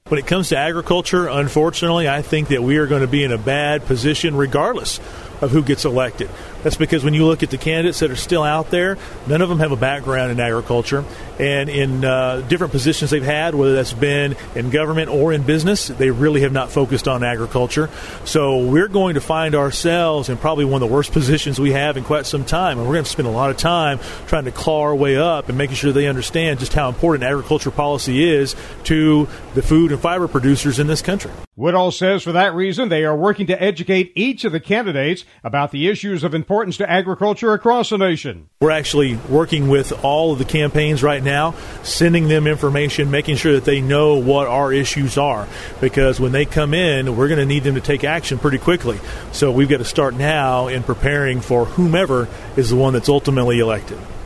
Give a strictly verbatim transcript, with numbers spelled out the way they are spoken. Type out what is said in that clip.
When it comes to agriculture, unfortunately, I think that we are going to be in a bad position regardless of who gets elected. That's because when you look at the candidates that are still out there, none of them have a background in agriculture. And in uh, different positions they've had, whether that's been in government or in business, they really have not focused on agriculture. So we're going to find ourselves in probably one of the worst positions we have in quite some time. And we're going to spend a lot of time trying to claw our way up and making sure they understand just how important agriculture policy is to the food and fiber producers in this country. Woodall says for that reason, they are working to educate each of the candidates about the issues of importance to agriculture across the nation. We're actually working with all of the campaigns right now, sending them information, making sure that they know what our issues are. Because when they come in, we're going to need them to take action pretty quickly. So we've got to start now in preparing for whomever is the one that's ultimately elected.